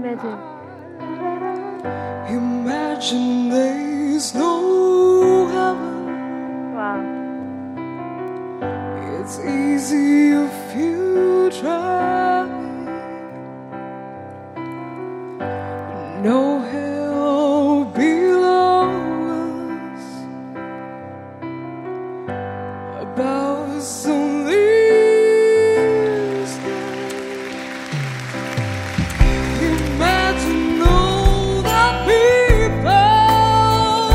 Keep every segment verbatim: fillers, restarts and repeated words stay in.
Imagine. Imagine there's no heaven. Wow. It's easy if you try. No hell below us. Above us only sky. Imagine all the people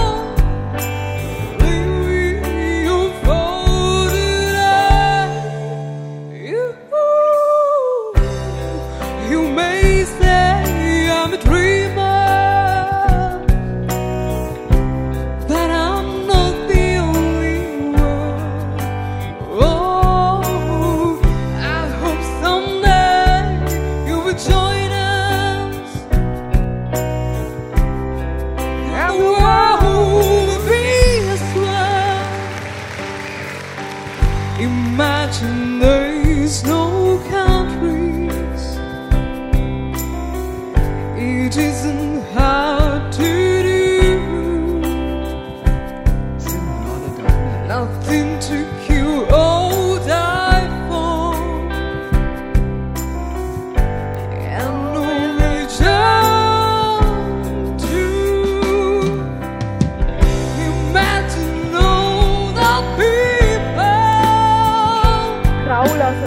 living your folded eyes. You, you may say I'm a dreamer, but I'm not the only one. Oh, I hope someday you will join us, and the world will be as well. Imagine there's no countries. It isn't hard to do. Nothing to kill or die for, and no religion too. Imagine all the people Kraul also